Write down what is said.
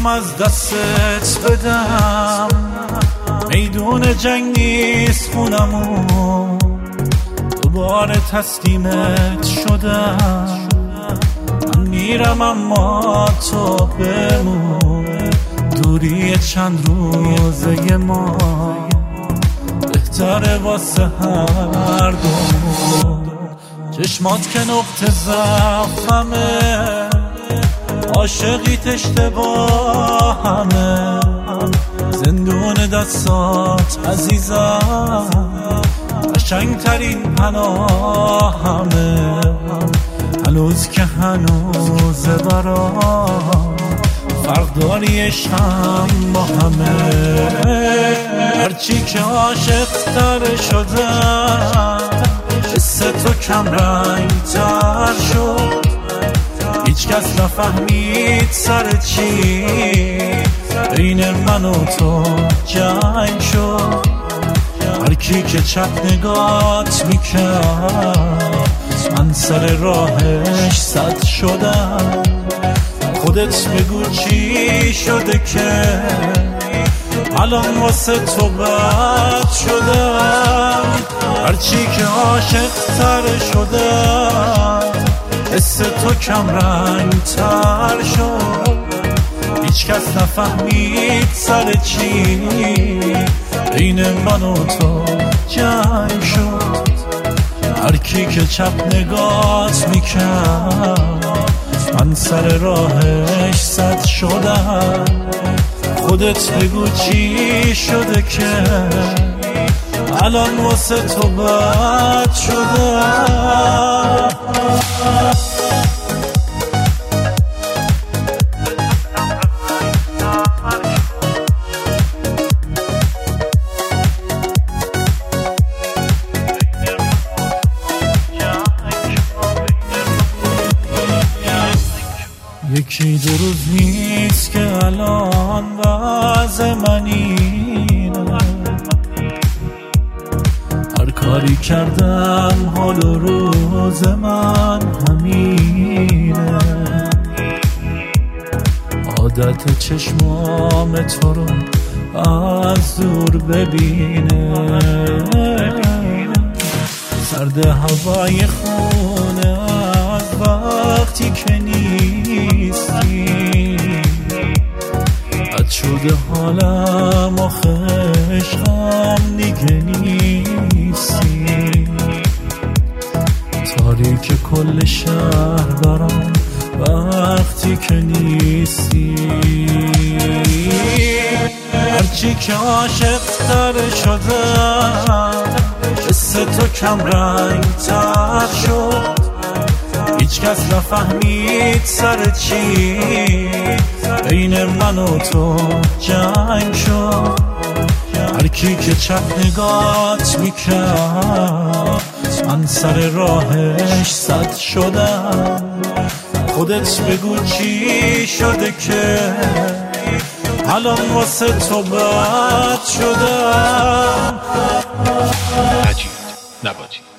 میرم از دستت بدم، میدون جنگ نیست خونمون، دوباره تسلیمت شدم. من میرم اما تو بمون، دوری چند روزه ما بهتره واسه هر دو. چشمات که نقطه ضعفمه، عاشقیت اشتباهمه، زندون دستات عزیزم قشنگترین پناهمه. هنوز که هنوز برام فرق داری عشقم با همه. هرچی که عاشق تر شدم، حس تو کم رنگ تر شد، هیچ کس نفهمید سر چی بین من و تو جنگ شد. هر کی که چپ نگات میکرد، من سر راهش صد شدم. خودت بگو چی شده که الان واسه تو بد شدم. هرچی که عاشق تر شدم، حس تو کم رنگ تر شد، هیچ کس نفهمید سر چی بین من و تو جنگ شد. هر کی که چپ نگات میکرد، من سر راهش صد شدم. خودت بگو چی شده که الان واسه تو بد شدم. یکی دو روز نیست که الان وضع من اینه، هر کاری کردم حال و روز من همینه. عادت چشمام تو رو از دور ببینه، سرد هوای خونه از وقتی که نیستی. بد شده حالم آخه عشقم دیگه نیستی. تاریک کل شهر برام وقتی که نیستی. هرچی که عاشق تر شدم، حس تو کم رنگ تر شد، هیچ کس نفهمید سر چی بین من و تو جنگ شد. هر کی که چپ نگات میکرد، من سر راهش صد شدم. خودت بگو چی شده که الان واسه تو بد شدم. مجید نباتی.